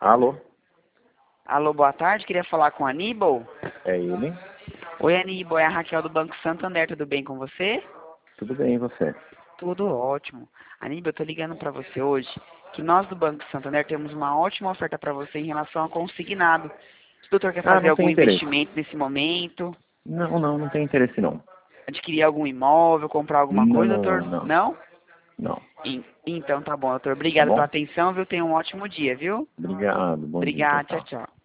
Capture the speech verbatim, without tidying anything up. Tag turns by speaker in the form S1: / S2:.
S1: Alô?
S2: Alô, boa tarde, queria falar com o Aníbal.
S1: É ele?
S2: Oi, Aníbal, é a Raquel do Banco Santander, tudo bem com você?
S1: Tudo bem, e você?
S2: Tudo ótimo. Aníbal, eu tô ligando para você hoje que nós do Banco Santander temos uma ótima oferta para você em relação a consignado. Se o doutor quer
S1: Ah,
S2: fazer
S1: não tem
S2: algum
S1: interesse.
S2: investimento nesse momento,
S1: Não, não, não tem interesse não.
S2: adquirir algum imóvel, comprar alguma coisa,
S1: Não,
S2: doutor?
S1: não,
S2: Não?
S1: não.
S2: En- Então tá bom, doutor.
S1: Tá
S2: Obrigado
S1: bom?
S2: pela atenção, viu? Tenha um ótimo dia, viu?
S1: Obrigado, bom dia, tchau,
S2: Obrigado, tchau,
S1: tchau.
S2: tchau.